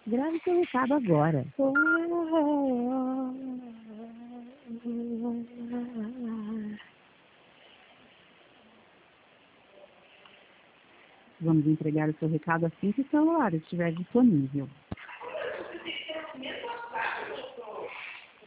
Grave seu recado agora. Vamos entregar o seu recado assim que o celular estiver disponível.